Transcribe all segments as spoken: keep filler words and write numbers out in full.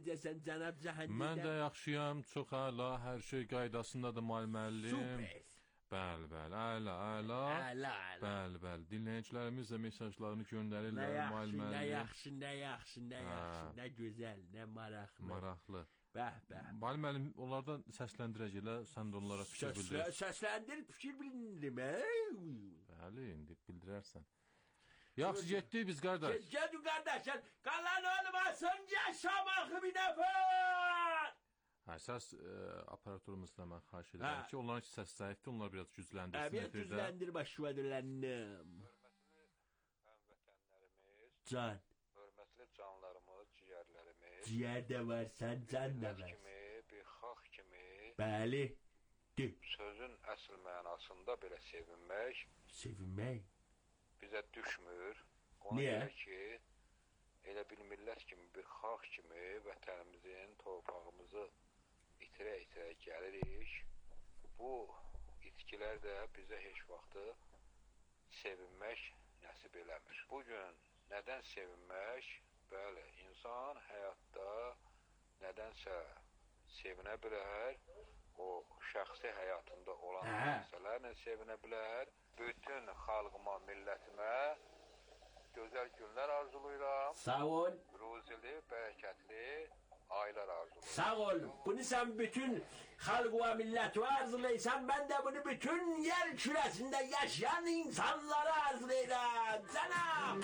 necəsən cənab Cəhənnəm? Mən də yaxşıyam, çox əla, hər şey qaydasındadır müəllim. Super. Bəli, bəli, əla, əla. Əla, əla. Bəli, bəli. Dinləyicilərimiz də mesajlarını göndərirlər müəllim. Nə yaxşı, nə yaxşı, nə yaxşı, nə gözəl, nə maraqlı. Maraqlı. Bəh, bəh. Müəllim, onlardan səsləndirəcəklər, sən də onlara fikir bildir. Səsləndir, fikir bildirim. Bəli, indi bildirərsən. Yaxşı, getdik biz, qardaş. Gedin, qardaş, qalan olmasın, yaşamağı bir nəfər. Hə, səs aparaturumuzdan mən xahiş edirəm ki, onların səs zəifdir, onlar biraz gücləndirsin. Əvət gücləndir, başvədiləndim. Hörmətli həmvətənlərimiz, Can. hörmətli canlarımız, ciyərlərimiz. Ciyər də var, sən can da var. kimi, bir xalq kimi. Bəli. Sözün əsl mənasında belə sevinmək. Sevinmək? Bizə düşmür. Ona Niyə? görə ki, elə bir millət kimi, bir xalq kimi vətənimizin, torpağımızı itirə-itirə gəlirik. Bu itkilər də bizə heç vaxtı sevinmək nəsib eləmir. Bugün nədən sevinmək? Bəli, insan həyatda nədənsə sevinə bilər, o şəxsi həyatında olan məsələlərlə sevinə bilər. Bütün xalqıma, millətimə gözəl günlər arzulayıram. Sağ ol. Ruzili, bərəkətli aylar arzulayıram. Sağ ol. Bunu sen bütün halk ve millet arzulaysan, ben de bunu bütün yer küresinde yaşayan insanlara arzulayacağım. Sana.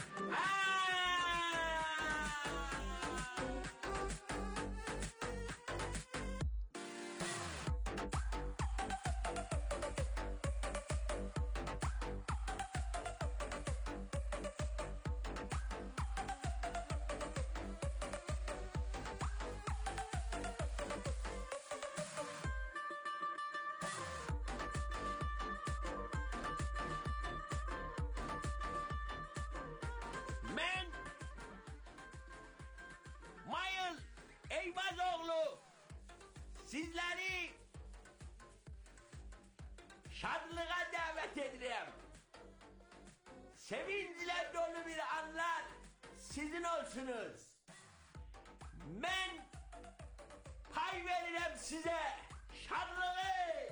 Sizleri şadlığa davet ederim. Sevinçle dolu bir anlar sizin olsunuz. Ben pay veririm size şadlığı.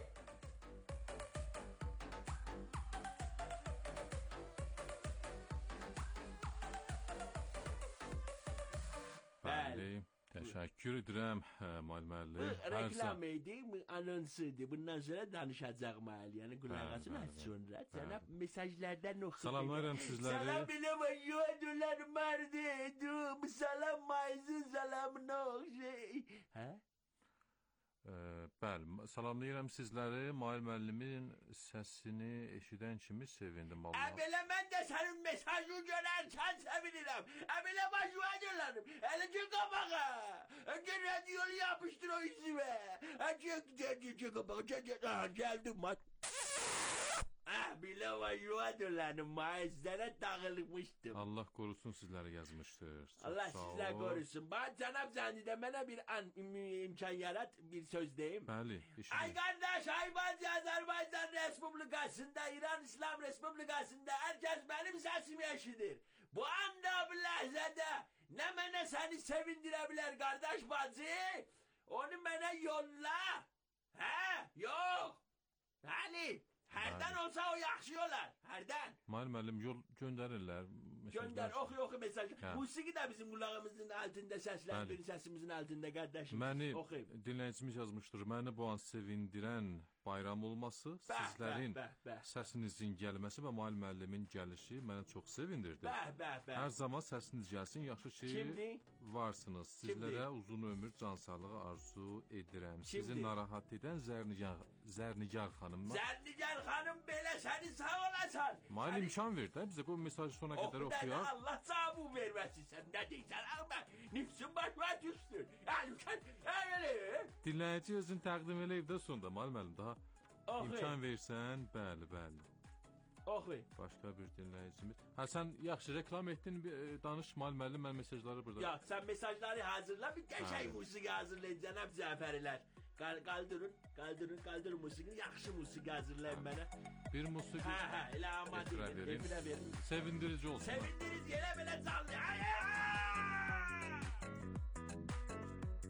Bəli. Təşəkkür edirəm, müəllim. Bu reklam idi, anonsuydu. Bundan sonra danışacaq müəllim. Yəni qulağasını aç sonra. Sana mesajlardan oxuyum. Salamlarım sizləri. Salam biləm, yodular mardı. Salam mayzın salamına oxşay. Hə? Bəli, salamlayıram sizləri. Mahir müəllimin səsini eşidən kimi sevindim. Əbələ mən də sənin mesajını görərkən sevinirəm. Əbələ başıma görərim. Elə ki qabağa. Əgər radiolu yapışdır o yüzüme. Əgər qabağa. Gəldim mat. Ah, bilə var yuvadılarım. Maizlərə dağılmışdım. Allah qorusun sizləri yazmışdır. Allah sizlər qorusun. Bana cənab Zənidə mənə bir an im imkan yarat, bir söz deyim. Bəli. Ay qardaş, Aybancı Azərbaycan Respublikasında, İran İslam Respublikasında herkes benim səsimi eşidir. Bu anda bu ləhzədə nə mənə səni sevindirə bilər qardaş bacı? Onu mənə yolla. Hə? Yox. Bəli. Hərdən olsa o yaxşı olar, hərdən. Mahir müəllim, yol göndərirlər. Göndər, oxu, oxu mesaj. Musiqi də bizim qulağımızın altında səsləndir, səsimizin altında qardaşım. Məni dinləyicimiz yazmışdır, məni bu an sevindirən bayram olması, sizlərin səsinizin gəlməsi və Mahir müəllimin gəlişi mənə çox sevindirdi. Bəh, bəh, bəh. Hər zaman səsiniz gəlsin, yaxşı ki varsınız. Sizlərə uzun ömür, can sağlığı arzu edirəm. Sizi narahat edən Zərnigar xanım. Zərnigar xanım belə səni sağ olasan. Mahir imkan ver də, bizə qoy mesajı sona qədər oxuyaq. Oxu Allah cavabı verməsin, sən nə deyirsən? Alma, nifsin başına düşsün. Dinləyici özün təqdim eləyib də sonda, Mahir müəllim, daha imkan versən, bəli, bəli. Oxuy. Başqa bir dinləyicimiz. Hə, sən yaxşı reklam etdin, danış Mahir müəllim, mən mesajları burada. Yox, sən mesajları hazırla, bir qəşəng musiqi hazırlayın, cənab Cəfərilər. Qaldırın, qaldırın, qaldırın musiqini, yaxşı musiqi hazırlayın mənə. Bir musiqi. Hə, hə, elə amadə edin, efirə verin. Sevindirici olsun. Sevindirici, elə belə canlı.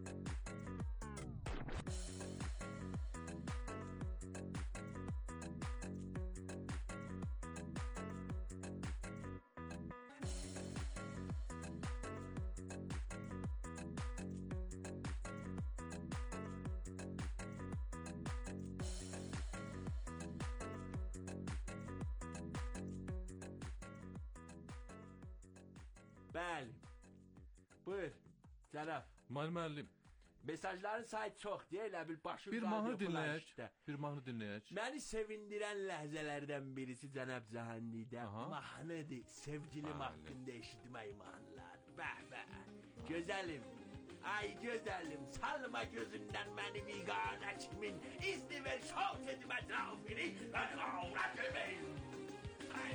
Bəli. Buyur, cənab. Müəllim müəllim, Mesajların sayı çoxdur, elə bil başım bir radio mahnı dinləyək. flaşda. Bir mahnı dinləyək. Məni sevindirən ləhzələrdən birisi cənab Cahanlidə Aha. mahnıdır. Sevgilim Bəli. haqqında eşitmək mahnılar. Bəh bəh. Gözəlim. Ay gözəlim, salma gözündən məni vigana kimin. İzni ver, şok edim ətrafını. Mən avrat ömeyim. Ay.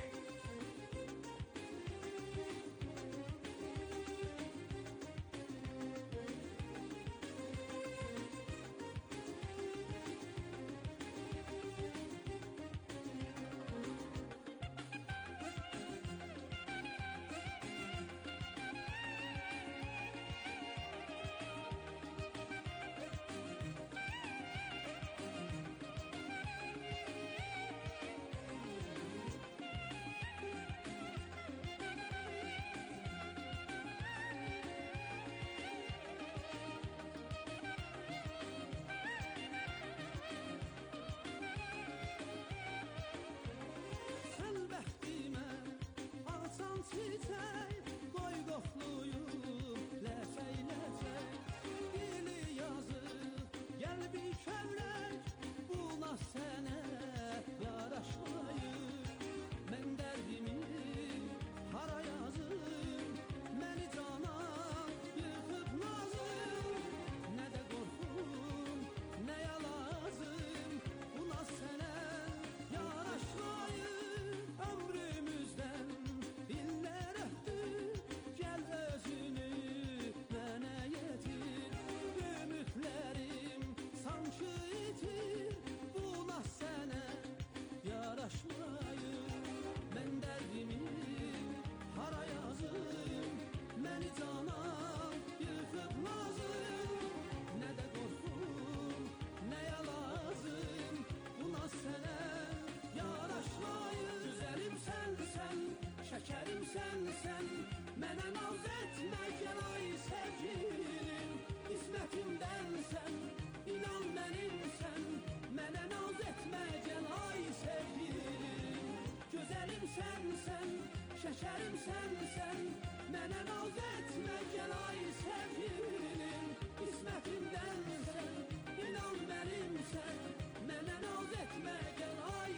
Şekerim sen sen, mənə naz etmə gəl ay sevgilim. İsmətimdən sən, inan mənimsən, mənə naz etmə gəl ay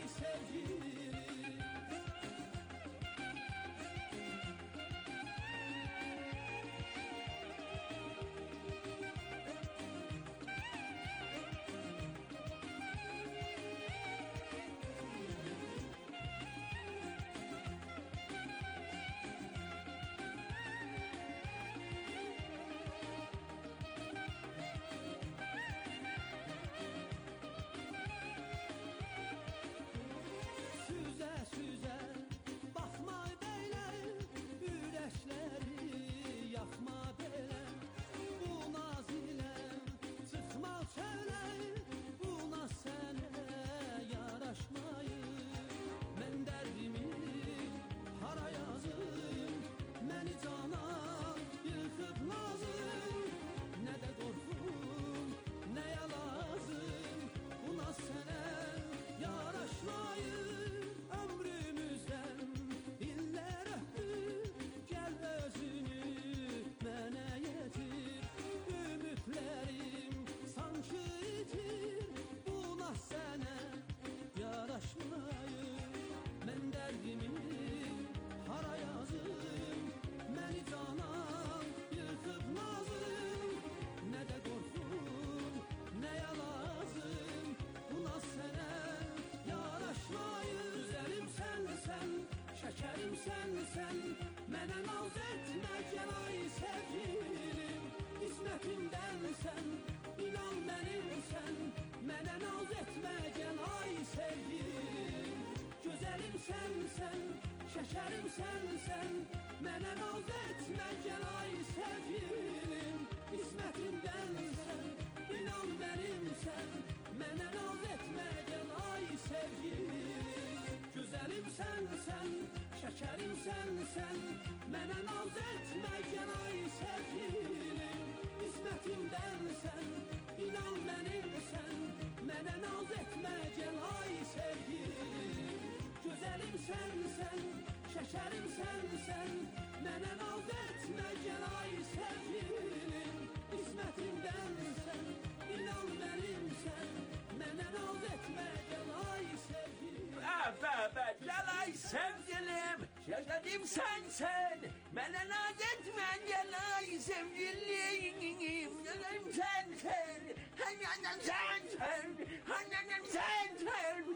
sevgilim. sevgilim, yaşadım sensen. Bana naz etme gel ay sevgilim. Yaşadım sensen, hanım sensen, hanım sensen,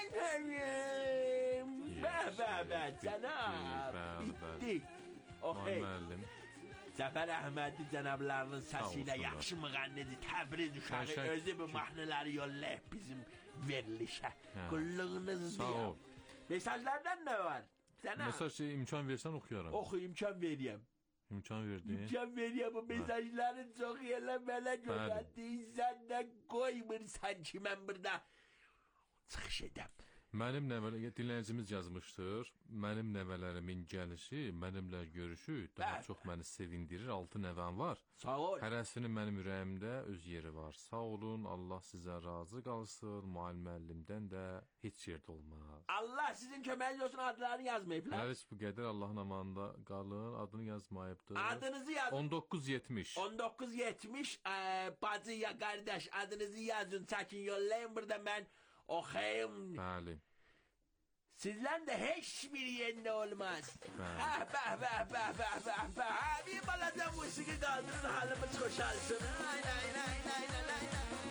hanım. Be be be cənab, bitti. Muayyin müəllim. Zəfər Əhmədi cənablarının səsiyle olsunlar. yaxşı müğənnidir. Təbriz uşağı Təşəkkür- özü bu mahnıları yollayıb bizim verilişə. Hə. Qulluğunuz Sağ ol. Mesajlardan ne var? Sana Mesaj şey, imkan versən oxuyaram. oxu imkan vereyim. İmkan verdin. İmkan vereyim bu mesajları çok yerlemele gönderdin. Sen de koymursan ki ben burada çıxış edəm. Mənim nəvələr, dinləyicimiz yazmışdır. Mənim nəvələrimin gəlişi, mənimlə görüşü daha Bəli. çox məni sevindirir. Altı nəvəm var. Sağ ol. Hərəsinin mənim ürəyimdə öz yeri var. Sağ olun, Allah sizə razı qalsın. Muayyin müəllimdən də heç yerdə olmaz. Allah sizin köməyiniz olsun, adlarını yazmayıblar. Həris bu qədər Allahın amanında qalın. Adını yazmayıbdır. Adınızı yazın. on doqquz yetmiş. on doqquz yetmiş e, bacı ya kardeş adınızı yazın, çəkin yollayın burada ben oxuyum. Bəli. Sizden de hiçbir yerinde olmaz. Bəli. Ah bah bah bah bah bah bah. Ha, bir balaca musiki kaldırın halimiz koşalsın. Ay ay ay ay ay ay.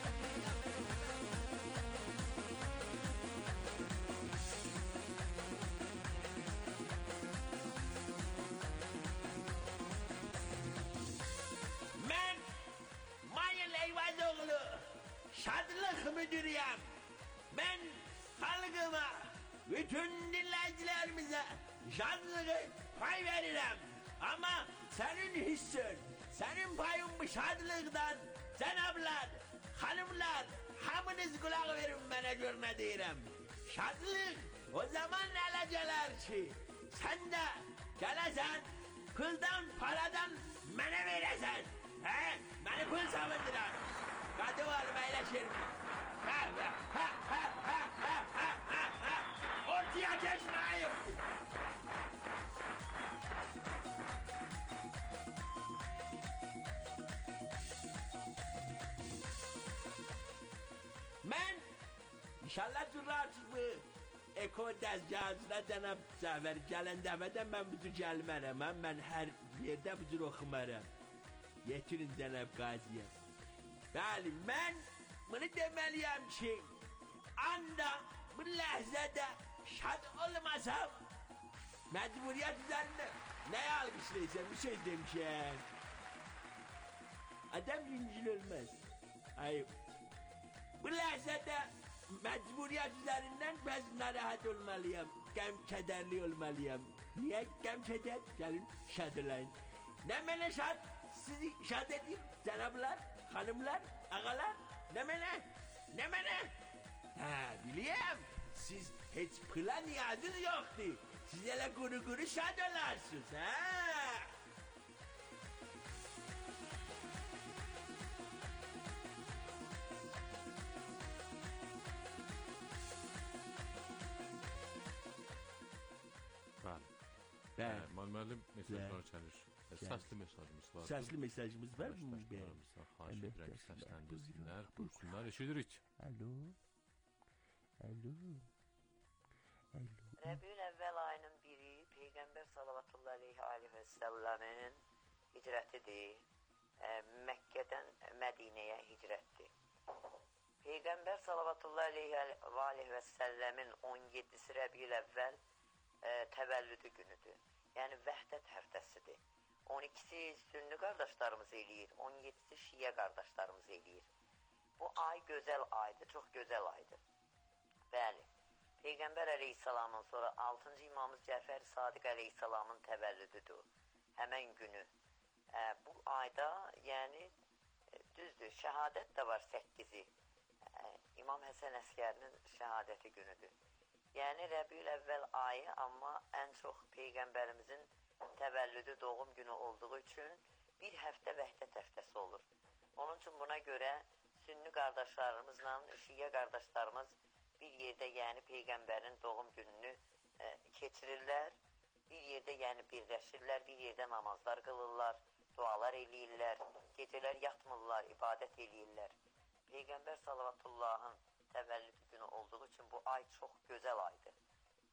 Ben Mayıl Eyvazoğlu Şadlık Müdürüyüm. Ben halkıma, bütün dinleyicilerimize şadlığı pay veririm. Ama senin hissin, senin payın bu şadlıktan cenablar, hanımlar, hamınız kulak verin bana gör ne diyorum. Şadlık o zaman alacalar ki sen de gelesen pıldan paradan bana veresen. He? Beni pıl savunduran. Kadı oğlum eyleşir. Ha ha ha ha ha ha ha ha ha. Ortaya geçmeyin. Ben inşallah durarsız bu eko dəzgahına cənab Cəfər gələn dəfədən mən bu cür gəlmərəm. Mən hər yerdə bu cür oxumaram. Getirin cənab qaziyə. Bəli, mən bunu deməliyəm ki, anda bu ləhzədə şad olmasam, məcburiyyət üzərində nəyə alqışlayacağım? Bir şey demişəm. Adam yüncül ölməz. Ayıp. Bu ləhzədə məcburiyyət üzərindən bəz narahat olmalıyam. Qəm kədərli olmalıyam. Niyə qəm kədər? Gəlin şad olayın. Nə mənə şad? Sizi şad edeyim cənablar, hanımlar, ağalar. Nə mənə? Nə mənə? Hə, biliyəm. Siz heç pıla niyazınız yoxdur. Siz elə quru-quru şad olarsınız, hə? Bəli. Bəli. Muayyin müəllim mesajlar gəlir. Səsli mesajımız var. Səsli mesajımız var mı? Arkadaşlarımıza xahiş Evet, edirəm ki, evet. səsləndirsinlər, buyursunlar, eşidirik. Alo. Alo. Alo. Rəbiül əvvəl ayının biri Peyğəmbər sallallahu aleyhi aleyhi və səlləmin hicrətidir. E, Məkkədən Mədinəyə hicrətdir. Peyğəmbər sallallahu aleyhi və səlləmin on yeddisi Rəbiül əvvəl e, təvəllüdü günüdür. Yəni vəhdət həftəsidir. on ikisi Sünni qardaşlarımız eləyir, on yedisi Şiyə qardaşlarımız eləyir. Bu ay gözəl aydır, çox gözəl aydır. Bəli. Peyğəmbər əleyhissalamın sonra altıncı imamımız Cəfər Sadiq əleyhissalamın təvəllüdüdür. Həmən günü. E, bu ayda, yəni e, düzdür, şəhadət də var səkkizi. E, İmam Həsən Əskərinin şəhadəti günüdür. Yəni Rəbiül əvvəl ayı, amma ən çox Peyğəmbərimizin təvəllüdü doğum günü olduğu üçün bir həftə vəhdət həftəsi olur. Onun üçün buna görə Sünni qardaşlarımızla Şiyə qardaşlarımız bir yerdə, yəni Peyğəmbərin doğum gününü e, keçirirlər. Bir yerdə, yəni birləşirlər, bir yerdə namazlar qılırlar, dualar eləyirlər, gecələr yatmırlar, ibadət eləyirlər. Peyğəmbər sallavatullahın təvəllüdü günü olduğu üçün bu ay çox gözəl aydır.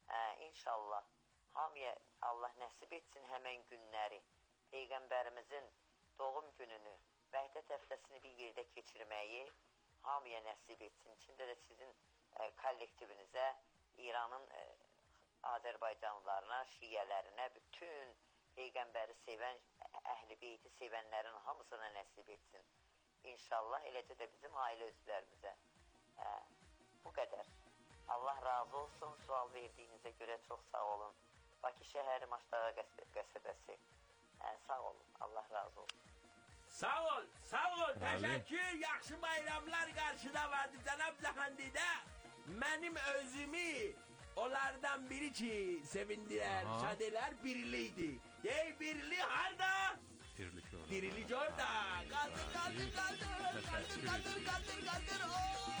Ə, inşallah hamıya Allah nəsib etsin həmən günləri, Peyğəmbərimizin doğum gününü, vəhdət həftəsini bir yerdə keçirməyi hamıya nəsib etsin. İçində də sizin ə, kollektivinizə, İranın ə, Azərbaycanlılarına, şiyələrinə, bütün Peyğəmbəri sevən, əhl-i beyti sevənlərin hamısına nəsib etsin. İnşallah eləcə də bizim ailə üzvlərimizə. Hə, bu qədər. Allah razı olsun, sual verdiyinizə görə çox sağ olun. Bakı şəhəri Maçdağa qəsəbəsi. Hə, sağ olun, Allah razı olsun. Sağ ol, sağ ol, təşəkkür, yaxşı bayramlar qarşıda vardı cənab Cahandidə. Mənim özümü onlardan biri ki sevindirər, şad elər, birlikdir. Dey, birlik harda? Birlik orada. Birlik orada. Qaldır, qaldır, qaldır, qaldır, qaldır, qaldır, qaldır, ooo.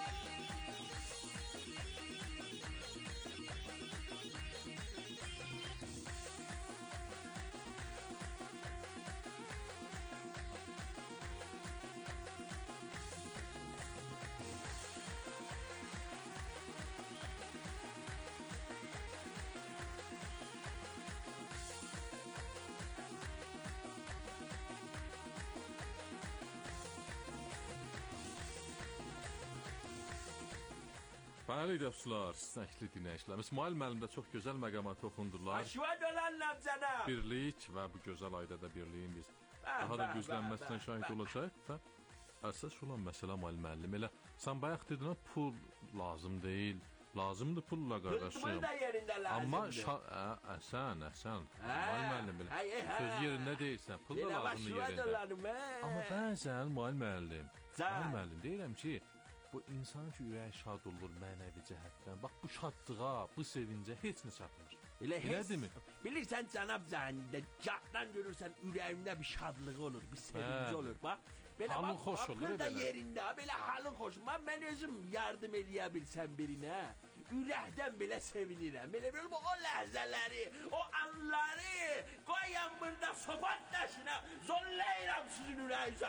Bəli dostlar, istəkli dinləyicilərimiz, İsmail müəllim də çox gözəl məqama toxundular. Aşvad olanlar cənab. Birlik və bu gözəl ayda da birliyin biz daha da güclənməsinə şahid olacaq və əsas olan məsələ müəllim, elə sən bayaq dedin, pul lazım deyil, lazımdır pulla qardaşım. Pul da yerində lazımdır. Amma əsən, əsən, müəllim, söz yerində deyilsən, pul da lazımdır yerində. Amma bəzən müəllim, müəllim deyirəm ki, bu insan ki, ürək şad olur mənəvi cəhətdən. Bax, bu şadlığa, bu sevincə heç nə çatmır. Elə Elədirmi? Bilirsən, cənab Cahandidə, gahdan görürsən, ürəyimdə bir şadlığı olur, bir sevinci olur. Bax, belə halın xoş olur. Bakır da yerində, belə halın xoş. Mən özüm yardım eləyə bilsəm birinə, ürəkdən belə sevinirəm. Belə belə o ləhzələri, o anları qoyan burada sopat daşına, zonlayıram sizin ürəyinizə.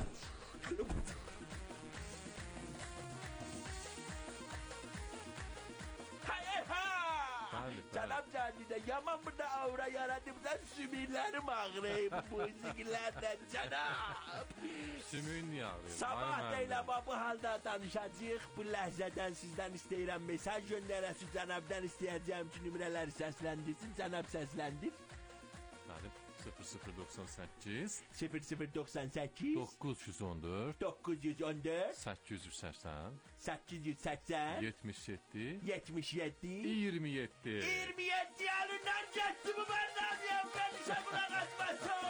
Cənab Cahandidə, yaman burada aura yaradım da sümüklərim ağrıyım bu müziklərdən cənab. Sümüyün niyə ağrıyım? Sabah deylə bu halda danışacaq. Bu ləhzədən sizdən istəyirəm mesaj göndərəsi cənabdan istəyəcəyim ki, nümerələri səsləndirsin. Cənab səsləndir. Bəli, sıfır sıfır doxsan səkkiz sıfır sıfır doxsan səkkiz doqquz yüz on dörd doqquz yüz on dörd səkkiz yüz səksən səkkiz yüz səksən yetmiş yeddi yetmiş yeddi iyirmi yeddi iyirmi yeddi yanından getdi bu mərdəmiyəm mən işə buna qaçmasın.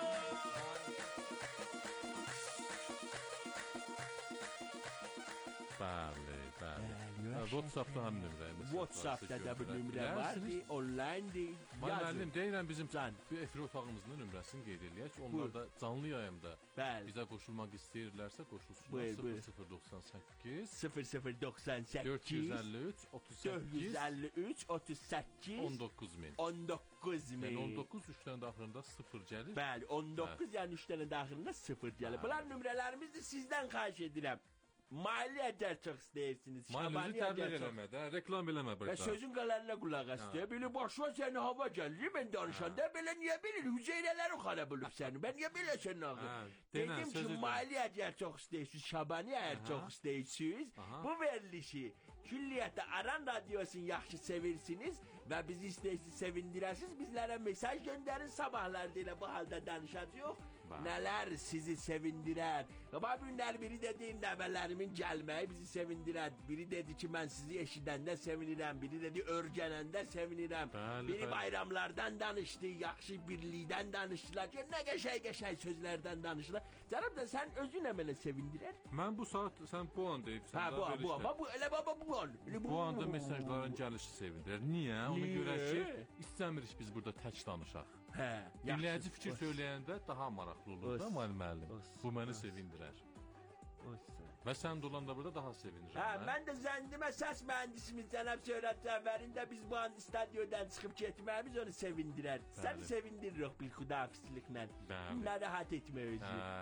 Bəli, bəli. WhatsApp-da həm nömrəyimiz. WhatsApp-da da bir nömrə vardı, online'dir. Müəllim, deyirəm bizim efir otağımızın nömrəsini qeyd eləyək. Onlar da canlı yayımda bizə qoşulmaq istəyirlərsə qoşulsunlar. sıfır sıfır doxsan səkkiz sıfır sıfır doxsan səkkiz dörd yüz əlli üç otuz səkkiz dörd yüz əlli üç otuz səkkiz on doqquz min on doqquz min. Yəni on doqquz üç dənə daxilində sıfır gəlir. Bəli, on doqquz yəni üç dənə daxilində sıfır gəlir. Bunlar nömrələrimizdir, sizdən xahiş edirəm. Maliyyətlər çox istəyirsiniz. Maliyyə təbliğ eləmə də, reklam eləmə burada. Və sözün qalanına qulaq asdı. Belə başına səni hava gəlir, mən danışanda belə niyə bilir? Hüceyrələri xarab olub səni. Ben niyə belə səni ağır? Dedim ki, maliyyətlər çox istəyirsiniz, Şabaniyyə çox istəyirsiniz. Bu verilişi külliyyətdə Aran Radyosu'nu yaxşı sevirsiniz və bizi istəyirsiniz, sevindirəsiniz. Bizlərə mesaj göndərin, sabahlar deylə bu halda danışacaq. Nələr sizi sevindirər. Bu günlər biri dedi, nəvələrimin gəlməyi bizi sevindirər. Biri dedi ki, mən sizi eşidəndə sevinirəm. Biri dedi, örgənəndə sevinirəm. Bəli, biri bəli. bayramlardan danışdı, yaxşı birlikdən danışdılar. Nə qəşəy-qəşəy sözlərdən danışdılar. Cənab da sən özünə mənə sevindirər. Mən bu saat, sən bu an deyibsən. Hə, bu an, bu an. Bu, elə baba bu an. Elə Bu anda mesajların gəlişi sevindirir. Niyə? Ona görə ki, istəmirik biz burada tək danışaq. Hə, Dinləyici fikir söyləyəndə daha maraqlı olur da müəllim. Bu məni sevindirər. Və sən də olanda burada daha sevinirəm. Hə, mən də zəndimə səs mühəndisimiz Cənab Şöhrət Cəfərində biz bu an stadiodan çıxıb getməyimiz onu sevindirər. Səni sevindiririk bir xudafizliklə. Bəli. Narahat etmə özü. Hə,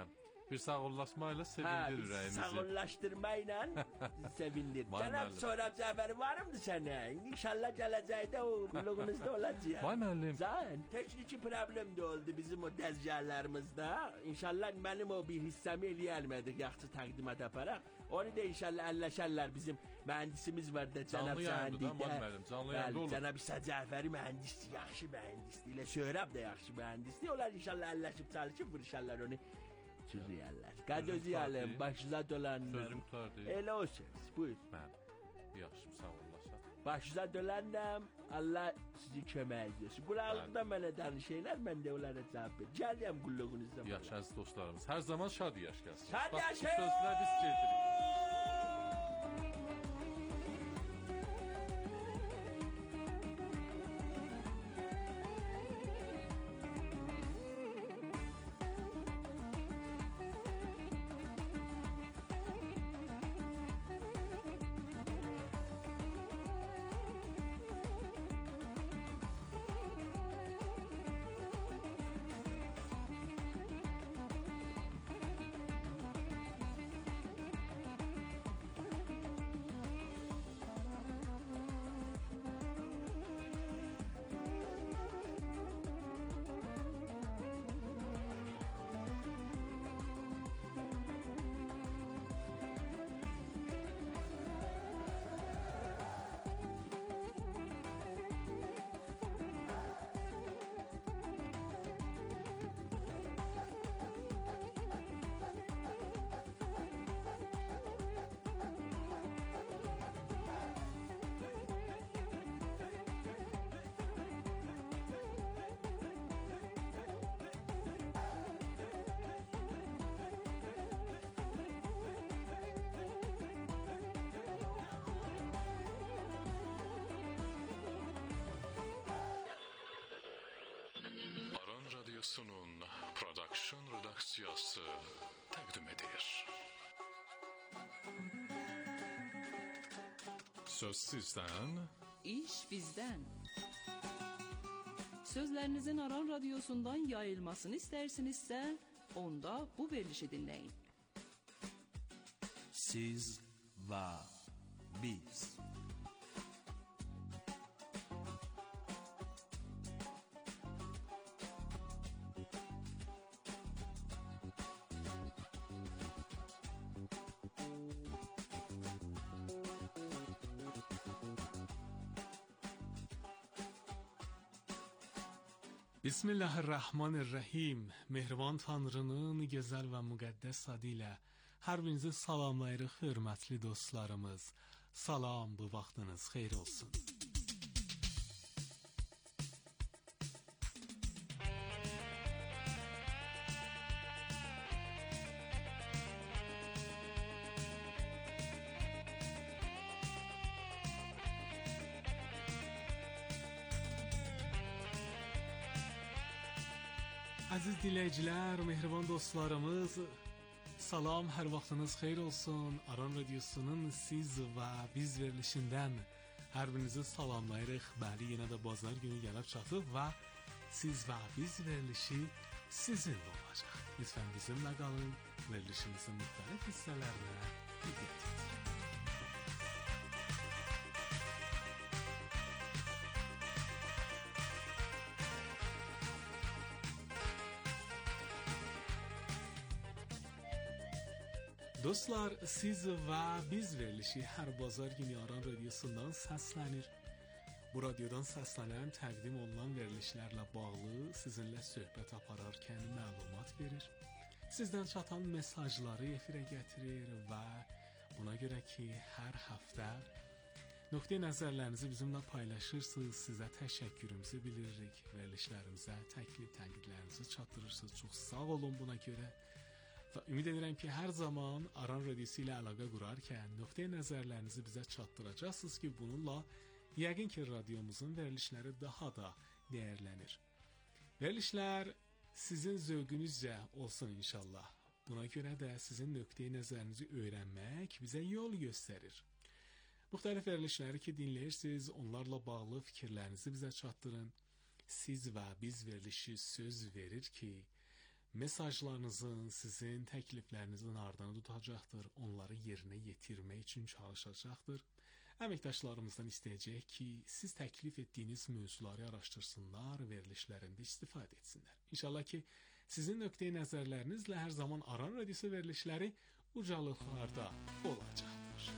Bir sağollaşmayla sevindir ürəyimizi. Ha, sağollaştırmayla sevindir. Cənab Sohrab Cəfəri varımdır sənə? İnşallah gələcəkdə o qulluğunuzda olacaq. Vay müəllim. Zən, tekniki problem də oldu bizim o dəzgahlarımızda. İnşallah mənim o bir hissəmi eləyəlmədik yaxşı təqdimat aparaq. Onu da inşallah əlləşərlər bizim mühəndisimiz var da Cənab Səhandidə. Canlı yayında olur. Cənab İsa Cəfəri mühəndisdir, yaxşı mühəndisdir. Elə Sohrab da yaxşı mühəndisdir. Onlar inşallah əlləşib çalışıb vuruşarlar onu. Çürüyərlər. Qədözüyərlər, başıza dolanlar. Sözüm tutardı. Elə o söz, buyur. Mən, yaxşım, sağ olasın. Başıza dolanam, Allah sizi kömək ediyorsun. Qulağında mənə danışırlar, mən də onlara cavab verir. Gəliyəm qulluğunuzda. Yaxşı, əziz dostlarımız, hər zaman şad yaş gəlsin. Şad yaş! Bax, bu sözlər biz gedirik. Radyosu'nun Production Redaksiyası təqdim edir. Söz sizdən, iş bizdən. Sözlərinizin Aran Radyosu'ndan yayılmasını istərsinizsə, onda bu verilişi dinləyin. Siz və biz. Bismillahirrahmanirrahim. Mehriban Tanrının gözəl və müqəddəs adı ilə hər birinizi salamlayırıq, hörmətli dostlarımız. Salam, bu vaxtınız xeyir olsun. Aziz dinləyicilər, mehriban dostlarımız, salam, hər vaxtınız xeyir olsun. Aran Radyosu'nun siz və biz verilişindən hər birinizi salamlayırıq. Bəli, yenə də bazar günü gəlib çatıb və siz və biz verilişi sizinlə olacaq. Lütfən bizimlə qalın, verilişimizin müxtəlif hissələrinə diqqət edin. Dostlar, siz və biz verilişi hər bazar günü Aran Radyosu'ndan səslənir. Bu radyodan səslənən, təqdim olunan verilişlərlə bağlı sizinlə söhbət apararkən məlumat verir. Sizdən çatan mesajları efirə gətirir və buna görə ki, hər həftə nöqtə nəzərlərinizi bizimlə paylaşırsınız. Sizə təşəkkürümüzü bildiririk. Verilişlərimizə təklif, tənqidlərinizi çatdırırsınız. Çox sağ olun buna görə. Və ümid edirəm ki, hər zaman Aran Radyosu ilə əlaqə qurarkən nöqtə nəzərlərinizi bizə çatdıracaqsınız ki, bununla yəqin ki, radyomuzun verilişləri daha da dəyərlənir. Verilişlər sizin zövqünüzcə olsun inşallah. Buna görə də sizin nöqtə nəzərinizi öyrənmək bizə yol göstərir. Müxtəlif verilişləri ki, dinləyirsiniz, onlarla bağlı fikirlərinizi bizə çatdırın. Siz və biz verilişi söz verir ki, mesajlarınızın, sizin təkliflərinizin ardını tutacaqdır, onları yerinə yetirmək üçün çalışacaqdır. Əməkdaşlarımızdan istəyəcək ki, siz təklif etdiyiniz mövzuları araşdırsınlar, verilişlərində istifadə etsinlər. İnşallah ki, sizin nöqteyi nəzərlərinizlə hər zaman Aran Radiosu verilişləri ucalıqlarda olacaqdır.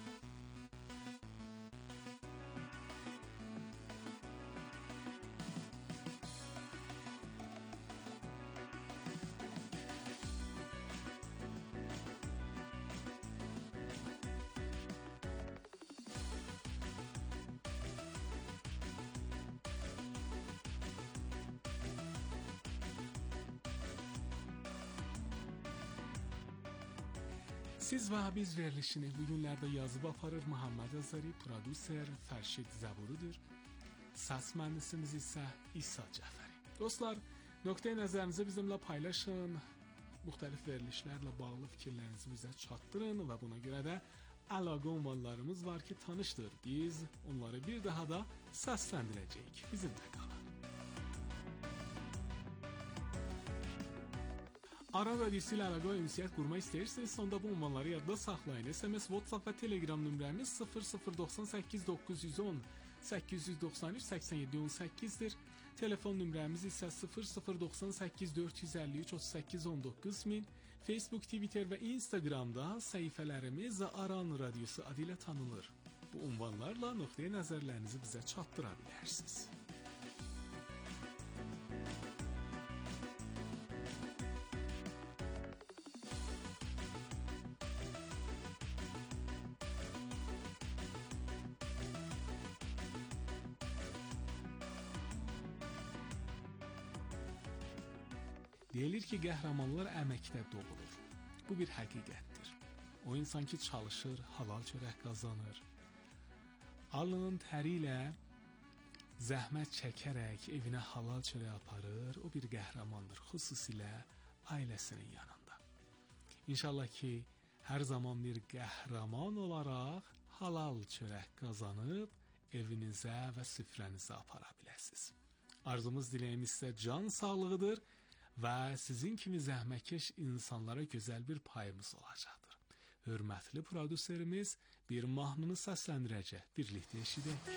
Siz və biz verilişini bu günlərdə yazıb aparır Muhammed Azari, prodüser Fərşid Zəburudur. Səs mühəndisimiz isə İsa Cəfəri. Dostlar, nöqteyi nəzərinizi bizimlə paylaşın. Müxtəlif verilişlərlə bağlı fikirlərinizi bizə çatdırın və buna görə də əlaqə ünvanlarımız var ki, tanışdır. Biz onları bir daha da səsləndirəcəyik. Bizimlə qalın. Aran Radiosu ilə əlaqə və ünsiyyət qurmaq istəyirsiniz, sonda bu ünvanları yadda saxlayın. S M S, WhatsApp və Telegram nömrəmiz sıfır sıfır doxsan səkkiz doqquz yüz on səkkiz yüz doxsan üç səksən yeddi on səkkizdir. Telefon nömrəmiz isə sıfır sıfır doxsan səkkiz dörd yüz əlli üç otuz səkkiz on doqquz min. Facebook, Twitter və Instagramda səhifələrimiz Aran Radiosu adı ilə tanınır. Bu ünvanlarla nöqteyi nəzərlərinizi bizə çatdıra bilərsiniz. Deyilir ki, qəhrəmanlar əməkdə doğulur. Bu bir həqiqətdir. O insan ki, çalışır, halal çörək qazanır, alnının təri ilə zəhmət çəkərək evinə halal çörək aparır, o bir qəhrəmandır, xüsusilə ailəsinin yanında. İnşallah ki, hər zaman bir qəhrəman olaraq halal çörək qazanıb evinizə və süfrənizə apara biləsiniz. Arzumuz, diləyimiz isə can sağlığıdır və sizin kimi zəhmətkeş insanlara gözəl bir payımız olacaqdır. Hörmətli prodüserimiz bir mahnını səsləndirəcək. Birlikdə eşidək.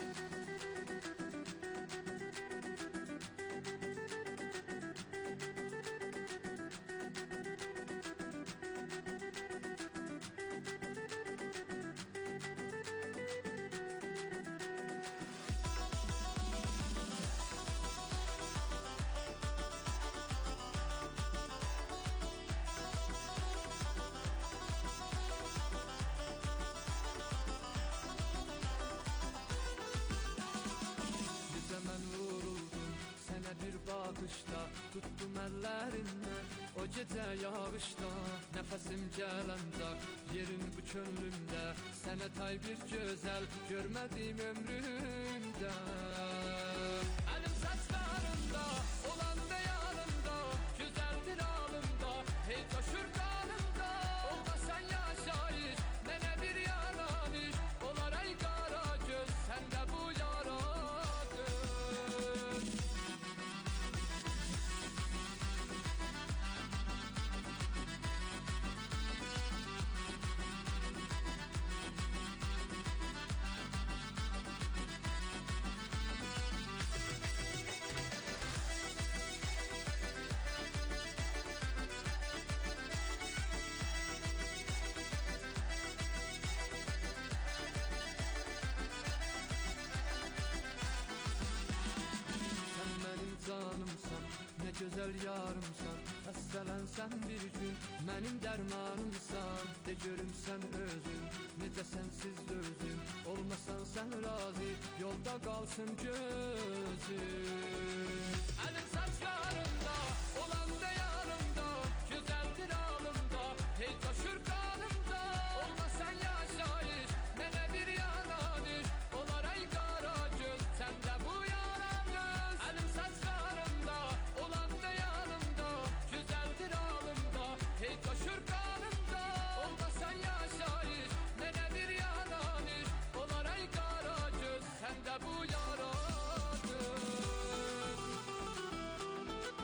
Tuttum əllərindən o gecə yağışda, nəfəsim gələndə yerin bu könlümdə, sənə tay bir gözəl görmədim ömrümdə. Əlim saçlarında, olan da yanımda, gözəldir alımda, hey coşur qanımda. Olmasan yaşayış, mənə bir yaranış, olar ay qara göz, səndə bu yaradır. Canımsan, nə gözəl yarımsan, xəstələnsən bir gün, mənim dərmanımsan. De görüm sən özün, necə sənsiz dözüm, olmasan sən razı, yolda qalsın gözüm. Əlim saçlarında, olan da yanımda, gözəldir alımda, hey coşur qanımda. Olmasan yaşayış, mənə bir yananış, olar ay qara göz, səndə bu yaranış. Əlim saçlarında, olan da yanımda, gözəldir alımda, hey coşur qanımda. Olmasan yaşayış, mənə bir yananış, olar ay qara göz, səndə bu yaradır.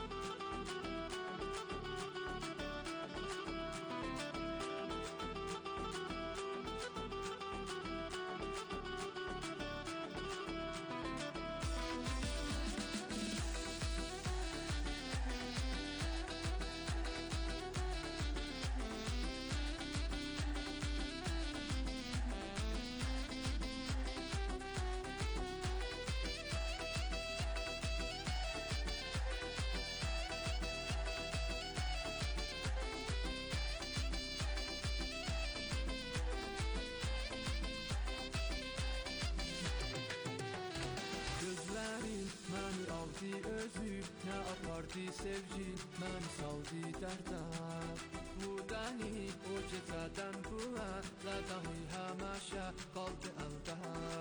sevgi mən saldı dərdə Budəni o gecədən bu ədlə dahi həməşə qaldı əldə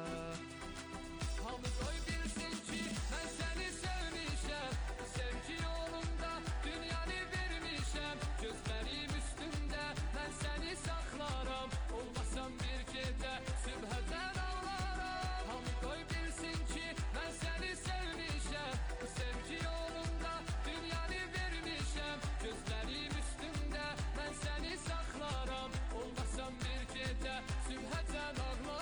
Hamı qoy bilsin ki mən səni sevmişəm Sevgi yolunda dünyanı vermişəm Gözlərim üstündə mən səni saxlaram Olmasam bir gecə sübhəcən ağlaram Hamı qoy bilsin ki mən səni sevmişəm Sevgi yolunda dünyanı vermişəm Gözlərim üstündə mən səni saxlaram Olmasam bir gecə sübhəcən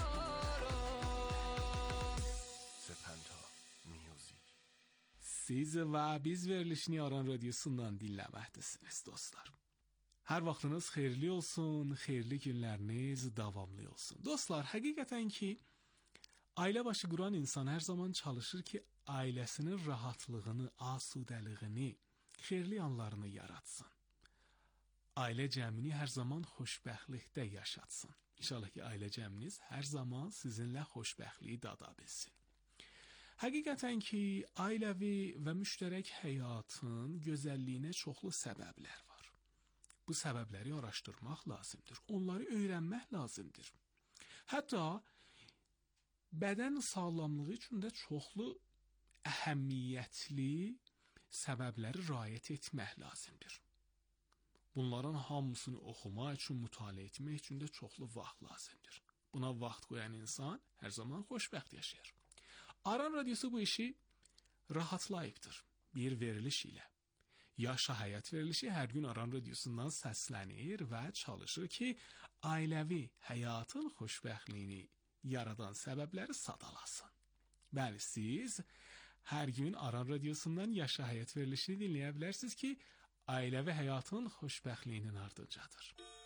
ağlaram Sepenta Music. Siz ve biz verilişini Aran Radyosu'ndan dinləməkdəsiniz dostlar. Hər vaxtınız xeyirli olsun, xeyirli günləriniz davamlı olsun. Dostlar, həqiqətən ki, ailə başı quran insan hər zaman çalışır ki, ailəsinin rahatlığını, asudəliyini, xeyirli anlarını yaratsın. Ailə cəmini hər zaman xoşbəxtlikdə yaşatsın. İnşallah ki, ailə cəminiz hər zaman sizinlə xoşbəxtliyi dada bilsin. Həqiqətən ki, ailəvi və müştərək həyatın gözəlliyinə çoxlu səbəblər var. Bu səbəbləri araşdırmaq lazımdır. Onları öyrənmək lazımdır. Hətta bədən sağlamlığı üçün də çoxlu əhəmiyyətli səbəbləri riayət etmək lazımdır. Bunların hamısını oxumaq üçün, mütaliə etmək üçün də çoxlu vaxt lazımdır. Buna vaxt qoyan insan hər zaman xoşbəxt yaşayır. Aran Radyosu bu işi rahatlayıbdır bir veriliş ilə. Yaşa Həyat verilişi hər gün Aran Radyosundan səslənir və çalışır ki, ailəvi həyatın xoşbəxtliyini yaradan səbəbləri sadalasın. Bəli, siz hər gün Aran Radyosundan Yaşa Həyat verilişini dinləyə bilərsiniz ki, ailəvi həyatın xoşbəxtliyinin ardıncadır.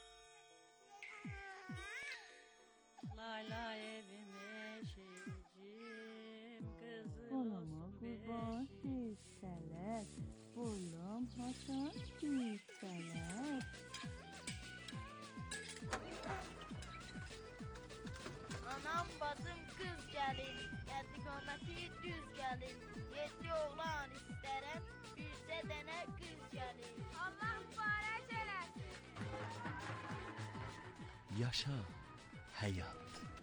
Layla evime şeycim kızım olama kurban hisseler Oğlum haçan hisseler Anam bacım kız gelin Yedi koması düz gelin Yedi oğlan isterem Birse dene kız gelin Allah mübarek eylesin Yaşa Həyat.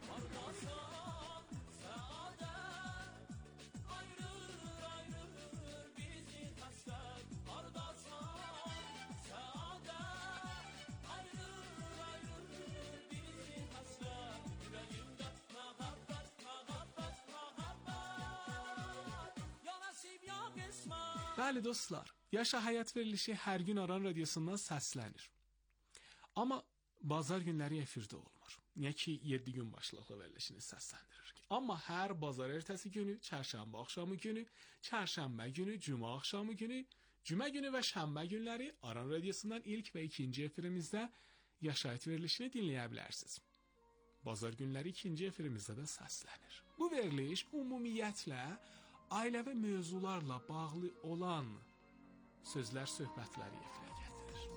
Bəli dostlar, Yaşa Həyat verilişi hər gün Aran Radyosundan səslənir. Amma bazar günləri efirdə olmur. Niyə ki, yeddi gün başlıqlı verilişini səsləndirir. Amma hər bazar ertəsi günü, çərşənbə axşamı günü, çərşənbə günü, cümə axşamı günü, cümə günü və şənbə günləri Aran Radyosundan ilk və ikinci efirimizdə Yaşa Həyat verilişini dinləyə bilərsiniz. Bazar günləri ikinci efirimizdə də səslənir. Bu veriliş ümumiyyətlə ailəvi mövzularla bağlı olan sözlər, söhbətləri efirə gətirir.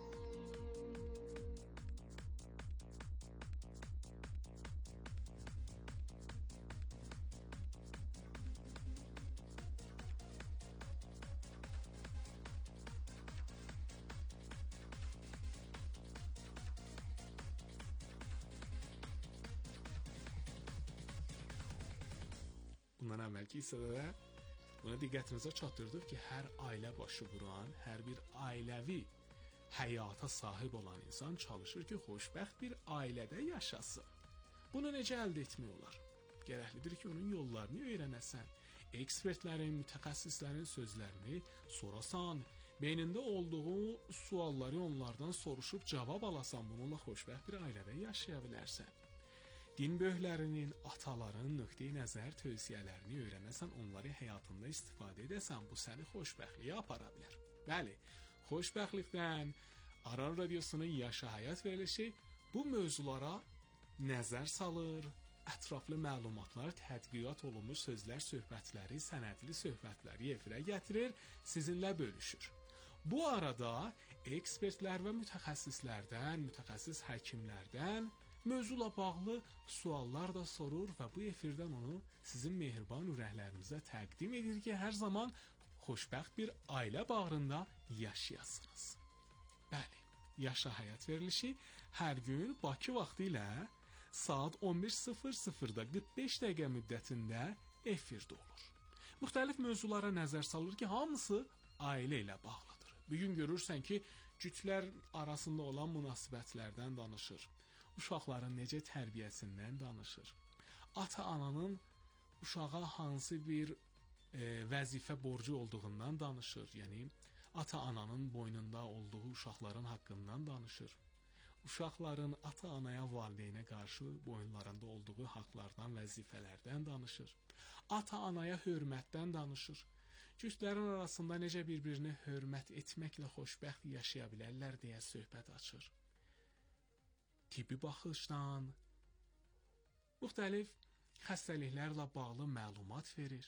Bundan əvvəlki hissədə buna diqqətinizə çatdırdıq ki, hər ailə başı quran, hər bir ailəvi həyata sahib olan insan çalışır ki, xoşbəxt bir ailədə yaşasın. Bunu necə əldə etmək olar? Gərəklidir ki, onun yollarını öyrənəsən, ekspertlərin, mütəxəssislərin sözlərini sorasan, beynində olduğu sualları onlardan soruşub cavab alasan, bununla xoşbəxt bir ailədə yaşaya bilərsən. Din böyüklərinin, ataların nöqteyi nəzər tövsiyələrini öyrənəsən, onları həyatında istifadə edəsən, bu səni xoşbəxtliyə apara bilər. Bəli, xoşbəxtlikdən Aran Radyosunun Yaşa Həyat verilişi bu mövzulara nəzər salır, ətraflı məlumatlar, tədqiqat olunmuş sözlər, söhbətləri, sənədli söhbətləri efirə gətirir, sizinlə bölüşür. Bu arada ekspertlər və mütəxəssislərdən, mütəxəssis həkimlərdən mövzula bağlı suallar da sorur və bu efirdən onu sizin mehriban ürəklərinizə təqdim edir ki, hər zaman xoşbəxt bir ailə bağrında yaşayasınız. Bəli, Yaşa Həyat verilişi hər gün Bakı vaxtı ilə saat on bir sıfır sıfırda qırx beş dəqiqə müddətində efirdə olur. Müxtəlif mövzulara nəzər salır ki, hamısı ailə ilə bağlıdır. Bugün görürsən ki, cütlər arasında olan münasibətlərdən danışır. Uşaqların necə tərbiyəsindən danışır. Ata-ananın uşağa hansı bir e, vəzifə borcu olduğundan danışır. Yəni, ata-ananın boynunda olduğu uşaqların haqqından danışır. Uşaqların ata-anaya, valideynə qarşı boyunlarında olduğu haqlardan, vəzifələrdən danışır. Ata-anaya hörmətdən danışır. Cütlərin arasında necə bir-birini hörmət etməklə xoşbəxt yaşaya bilərlər deyə söhbət açır. Tibbi baxışdan müxtəlif xəstəliklərlə bağlı məlumat verir.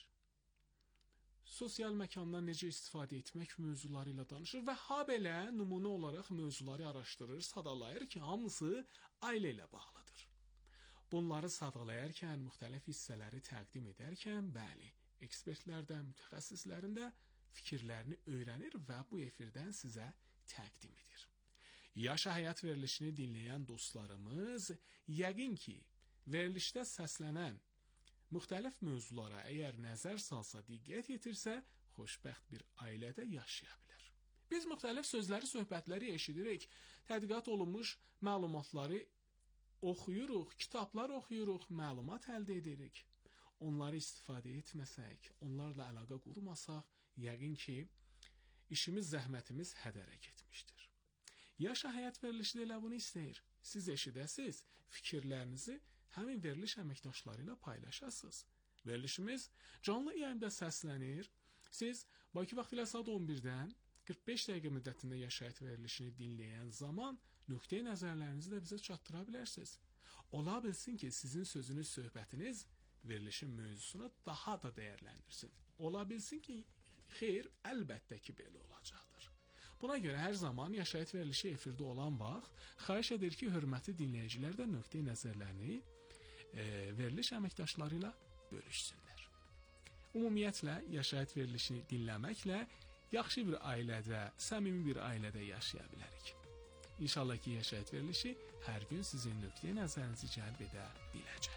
Sosial məkandan necə istifadə etmək mövzuları ilə danışır və habelə nümunə olaraq mövzuları araşdırır, sadalayır ki, hamısı ailə ilə bağlıdır. Bunları sadalayarkən, müxtəlif hissələri təqdim edərkən, bəli, ekspertlərdən, mütəxəssislərin də fikirlərini öyrənir və bu efirdən sizə təqdim edir. Yaşa Həyat verilişini dinləyən dostlarımız, yəqin ki, verilişdə səslənən müxtəlif mövzulara əgər nəzər salsa, diqqət yetirsə, xoşbəxt bir ailədə yaşaya bilər. Biz müxtəlif sözləri, söhbətləri eşidirik, tədqiqat olunmuş məlumatları oxuyuruq, kitablar oxuyuruq, məlumat əldə edirik. Onları istifadə etməsək, onlarla əlaqə qurmasaq, yəqin ki, işimiz, zəhmətimiz hədərə getmişdir. Yaşa Həyat verilişi də elə bunu istəyir. Siz eşidəsiz, fikirlərinizi həmin veriliş əməkdaşları ilə paylaşasınız. Verilişimiz canlı yayımda səslənir. Siz Bakı vaxtı ilə saat on birdən qırx beş dəqiqə müddətində Yaşa Həyat verilişini dinləyən zaman nöqteyi nəzərlərinizi də bizə çatdıra bilərsiniz. Ola bilsin ki, sizin sözünüz, söhbətiniz verilişin mövzusunu daha da dəyərləndirsin. Ola bilsin ki, xeyr, əlbəttə ki, belə olacaqdır. Buna görə hər zaman Yaşa Həyat verilişi efirdə olan vaxt xahiş edir ki, hörmətli dinləyicilər də nöqteyi nəzərlərini e, veriliş əməkdaşları ilə bölüşsünlər. Ümumiyyətlə, Yaşa Həyat verilişini dinləməklə yaxşı bir ailədə, səmimi bir ailədə yaşaya bilərik. İnşallah ki, Yaşa Həyat verilişi hər gün sizin nöqteyi nəzərinizi cəlb edə biləcəkdir.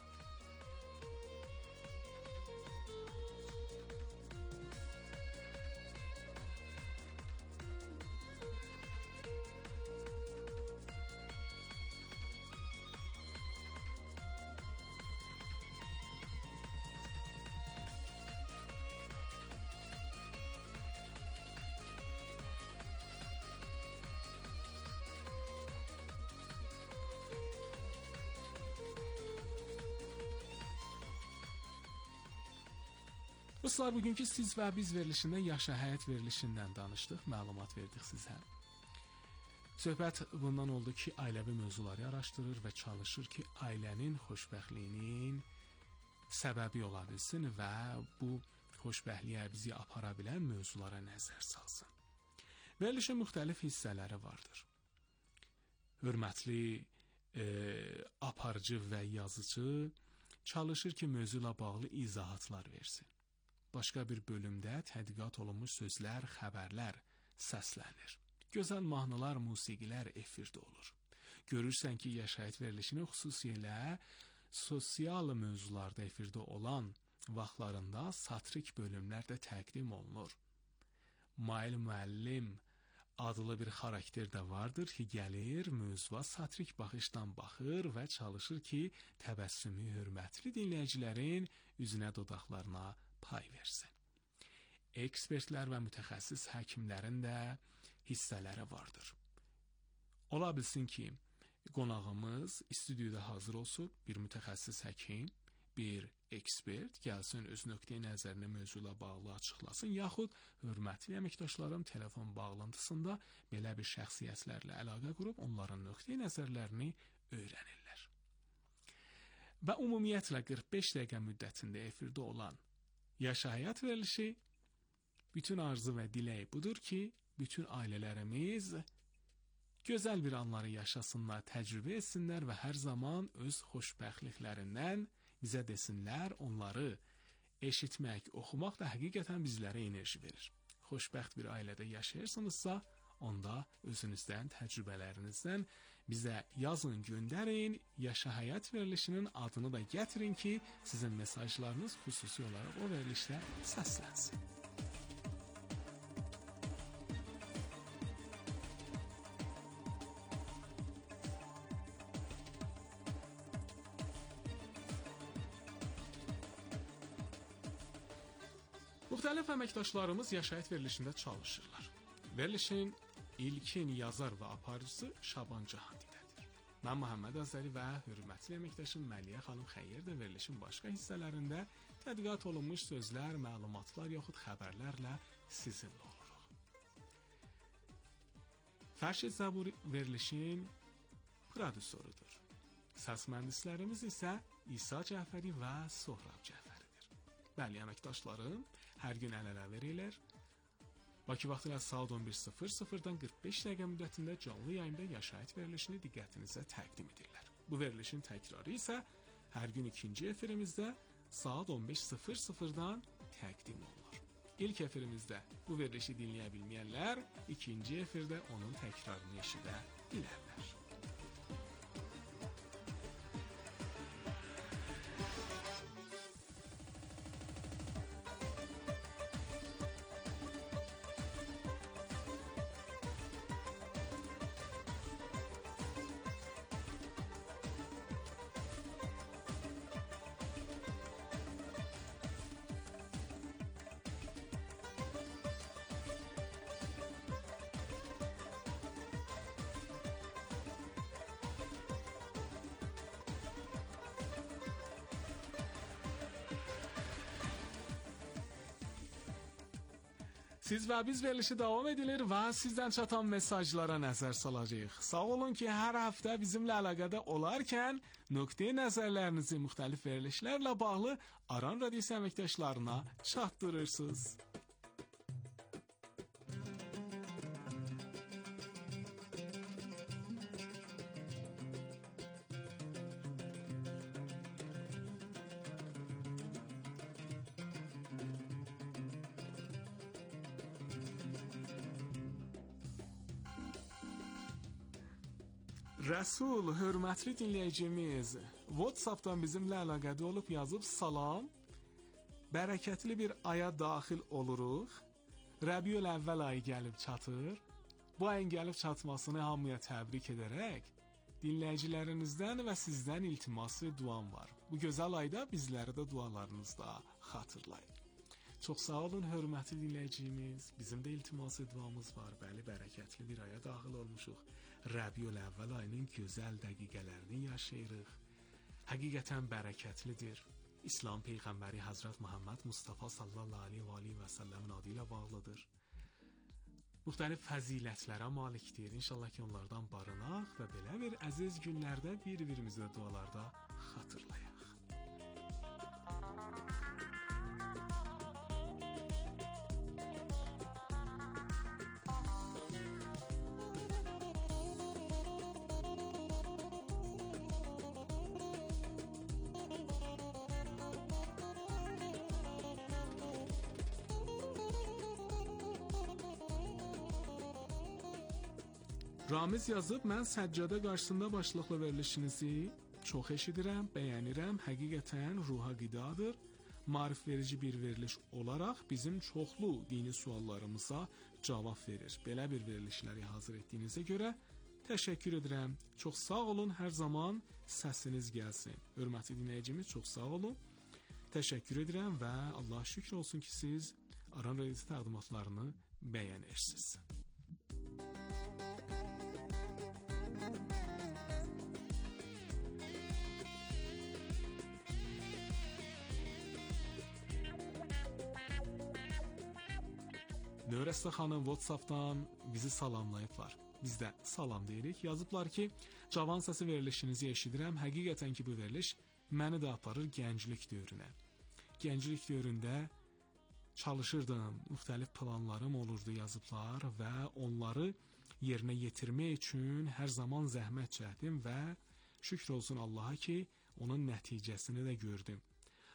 Dostlar, bugünkü siz və biz verilişində Yaşa Həyat verilişindən danışdıq, məlumat verdik sizə. Söhbət bundan oldu ki, ailəvi mövzuları araşdırır və çalışır ki, ailənin xoşbəxtliyinin səbəbi ola bilsin və bu xoşbəxtliyə bizi apara bilən mövzulara nəzər salsın. Verilişin müxtəlif hissələri vardır. Hörmətli e, aparıcı və yazıcı çalışır ki, mövzu ilə bağlı izahatlar versin. Başqa bir bölümdə tədqiqat olunmuş sözlər, xəbərlər səslənir. Gözəl mahnılar, musiqilər efirdə olur. Görürsən ki, Yaşa Həyat verilişini xüsusilə sosial mövzularda efirdə olan vaxtlarında satrik bölümlər də təqdim olunur. Mail müəllim adlı bir xarakter də vardır ki, gəlir, mövzuya satrik baxışdan baxır və çalışır ki, təbəssümü hörmətli dinləyicilərin üzünə, dodaqlarına pay versin. Ekspertlər və mütəxəssis həkimlərin də hissələri vardır. Ola bilsin ki, qonağımız studiyada hazır olsun, bir mütəxəssis həkim, bir ekspert gəlsin, öz nöqteyi nəzərini mövzu ilə bağlı açıqlasın, yaxud hörmətli əməkdaşlarım telefon bağlantısında belə bir şəxsiyyətlərlə əlaqə qurub onların nöqteyi nəzərlərini öyrənirlər. Və ümumiyyətlə qırx beş dəqiqə müddətində efirdə olan Yaşa Həyat verilişi bütün arzu və dilək budur ki, bütün ailələrimiz gözəl bir anları yaşasınlar, təcrübə etsinlər və hər zaman öz xoşbəxtliklərindən bizə desinlər, onları eşitmək, oxumaq da həqiqətən bizlərə enerji verir. Xoşbəxt bir ailədə yaşayırsınızsa, onda özünüzdən, təcrübələrinizdən bizə yazın, göndərin. Yaşa Həyat verilişinin adını da gətirin ki, sizin mesajlarınız xüsusi olaraq o verilişdə səslənsin. Müxtəlif əməkdaşlarımız Yaşayət verilişində çalışırlar. Verilişin ilkin yazar və aparıcısı Şaban Cahandidədir. Mən Muhammed Azəri və hörmətli əməkdaşım Məliyə xanım Xəyyər də verilişin başqa hissələrində tədqiqat olunmuş sözlər, məlumatlar yaxud xəbərlərlə sizinlə oluruq. Fərşid Zaburi verilişin prodüsorudur. Səs mühəndislərimiz isə İsa Cəfəri və Sohrab Cəfəridir. Bəli, əməkdaşlarım hər gün əl-ələ verirlər. Bakı vaxtı ilə saat on bir sıfır sıfırdan qırx beş dəqiqə müddətində canlı yayında Yaşayət verilişini diqqətinizə təqdim edirlər. Bu verilişin təkrarı isə hər gün ikinci efirimizdə saat on beş sıfır sıfırdan təqdim olunur. İlk efirimizdə bu verilişi dinləyə bilməyənlər ikinci efirdə onun təkrarını eşidə bilərlər. Siz və biz verilişi davam edilir və sizdən çatan mesajlara nəzər salacağıq. Sağ olun ki, hər həftə bizimlə əlaqədə olarkən nöqteyi nəzərlərinizi müxtəlif verilişlərlə bağlı Aran Radiosu əməkdaşlarına çatdırırsınız. Rəsul, hörmətli dinləyicimiz, WhatsApp-dan bizimlə əlaqədə olub yazıb salam, bərəkətli bir aya daxil oluruq, Rəbiyül əvvəl ayı gəlib çatır, bu ayın gəlib çatmasını hamıya təbrik edərək, dinləyicilərinizdən və sizdən iltiması duam var. Bu gözəl ayda bizləri də dualarınızda xatırlayın. Çox sağ olun, hörmətli dinləyicimiz, bizim də iltiması duamız var, bəli, bərəkətli bir aya daxil olmuşuq. Rəbiyül əvvəl ayının gözəl dəqiqələrini yaşayırıq. Həqiqətən bərəkətlidir. İslam Peyğəmbəri Həzrət Muhammed Mustafa sallallahu aleyhi və səlləmin adı ilə bağlıdır. Müxtəlif fəzilətlərə malikdir. İnşallah ki, onlardan barınaq və belə bir əziz günlərdə bir-birimizə dualarda xatırlayaq. Ramiz yazıb, mən səccədə qarşısında başlıqlı verilişinizi çox eşidirəm, bəyənirəm, həqiqətən ruha qidadır. Maarif verici bir veriliş olaraq bizim çoxlu dini suallarımıza cavab verir. Belə bir verilişləri hazır etdiyinizə görə təşəkkür edirəm. Çox sağ olun, hər zaman səsiniz gəlsin. Hörmətli dinləyicimiz, çox sağ olun. Təşəkkür edirəm və Allah şükür olsun ki, siz Aran Radiosu təqdimatlarını bəyənirsiniz. Növrəstə xanım WhatsApp-dan bizi salamlayıblar. Biz də salam deyirik. Yazıblar ki, cavan səsi verilişinizi eşidirəm. Həqiqətən ki, bu veriliş məni də aparır gənclik dövrünə. Gənclik dövründə çalışırdım, müxtəlif planlarım olurdu yazıblar və onları yerinə yetirmək üçün hər zaman zəhmət çəkdim və şükür olsun Allaha ki, onun nəticəsini də gördüm.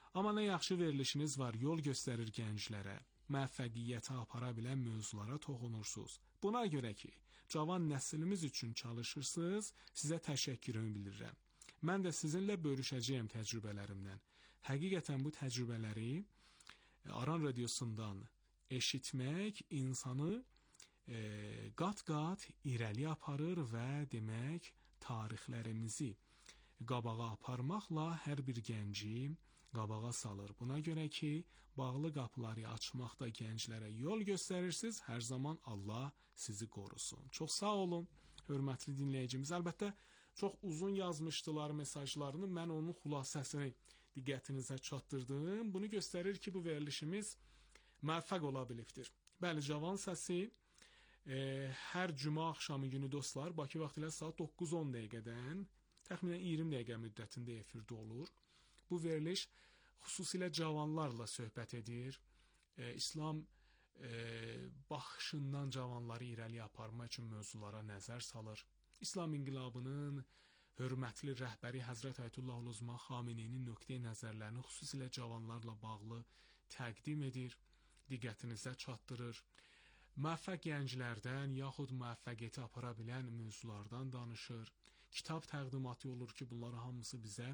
Amma nə yaxşı verilişiniz var, yol göstərir gənclərə, müvəffəqiyyətə apara bilən mövzulara toxunursunuz. Buna görə ki, cavan nəslimiz üçün çalışırsınız, sizə təşəkkürümü bildirirəm. Mən də sizinlə bölüşəcəyəm təcrübələrimdən. Həqiqətən bu təcrübələri Aran radiosundan eşitmək insanı e, qat-qat irəli aparır və demək tarixlərimizi qabağa aparmaqla hər bir gənci qabağa salır. Buna görə ki, bağlı qapıları açmaqda gənclərə yol göstərirsiniz, hər zaman Allah sizi qorusun. Çox sağ olun, hörmətli dinləyicimiz. Əlbəttə, çox uzun yazmışdılar mesajlarını, mən onun xülasəsini diqqətinizə çatdırdım. Bunu göstərir ki, bu verilişimiz müvəffəq ola bilibdir. Bəli, Cavan Səsi e, hər cümə axşamı günü dostlar, Bakı vaxtı ilə saat doqquz on dəqiqədən təxminən iyirmi dəqiqə müddətində efirdə olur. Bu veriliş xüsusilə cavanlarla söhbət edir. E, İslam e, baxışından cavanları irəli aparmaq üçün mövzulara nəzər salır. İslam inqilabının hörmətli rəhbəri Həzrət Əyətullah Uzma Xameneinin nöqteyi nəzərlərini xüsusilə cavanlarla bağlı təqdim edir, diqqətinizə çatdırır. Müvəffəq gənclərdən yaxud müvəffəqiyyəti apara bilən mövzulardan danışır. Kitab təqdimatı olur ki, bunların hamısı bizə